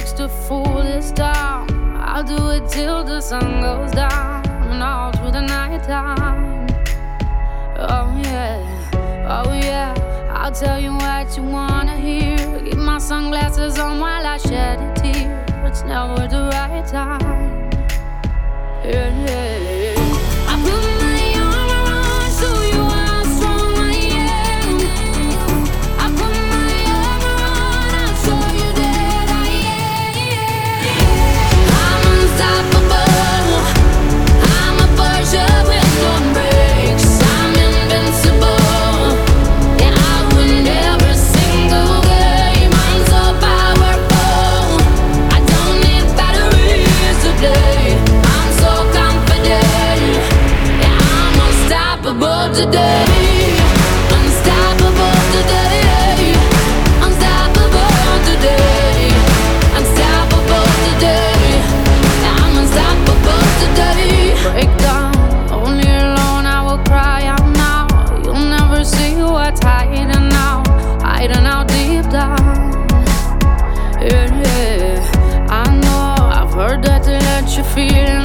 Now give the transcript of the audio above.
takes to fool this town. I'll do it till the sun goes down and all through the night time. Oh yeah, oh yeah, I'll tell you what you wanna hear. Keep my sunglasses on while I shed a tear. It's never the right time. Yeah, yeah. I put my arm around so you how strong I am. I put my arm around, I'll show you that I am. I'm unstoppable. I'm a Porsche with no brakes. I'm invincible. Yeah, I win every single game. I'm so powerful. I don't need batteries to play. I'm so confident. Yeah, I'm unstoppable today. Unstoppable today. Unstoppable today. Unstoppable today. Yeah, I'm unstoppable today. Break down, only alone I will cry out now. You'll never see what's hiding out, hiding out deep down. Yeah, yeah. I know I've heard that to let you feel